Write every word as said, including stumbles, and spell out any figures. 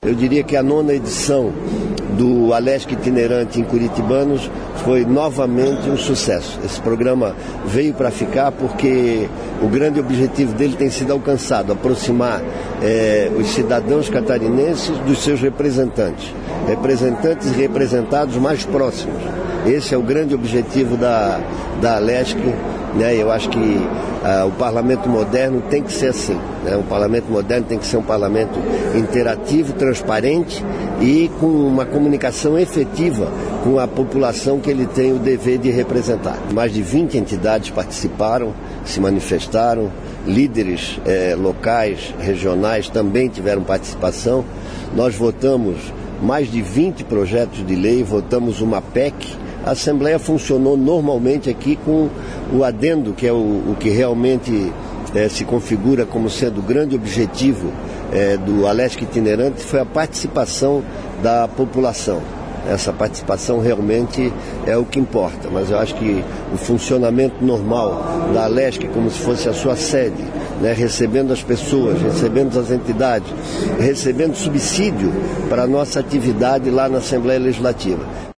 Eu diria que a nona edição do Alesc Itinerante em Curitibanos foi novamente um sucesso. Esse programa veio para ficar porque o grande objetivo dele tem sido alcançado, aproximar é, os cidadãos catarinenses dos seus representantes, representantes e representados mais próximos. Esse é o grande objetivo da, da Alesc, né? Eu acho que uh, o parlamento moderno tem que ser assim, né? O parlamento moderno tem que ser um parlamento interativo, transparente e com uma comunicação efetiva com a população que ele tem o dever de representar. Mais de vinte entidades participaram, se manifestaram, líderes eh, locais, regionais também tiveram participação. Nós votamos mais de vinte projetos de lei, votamos uma P E C. A Assembleia funcionou normalmente aqui com o adendo, que é o, o que realmente é, se configura como sendo o grande objetivo é, do Alesc Itinerante, foi a participação da população. Essa participação realmente é o que importa, mas eu acho que o funcionamento normal da Alesc, como se fosse a sua sede, né, recebendo as pessoas, recebendo as entidades, recebendo subsídio para a nossa atividade lá na Assembleia Legislativa.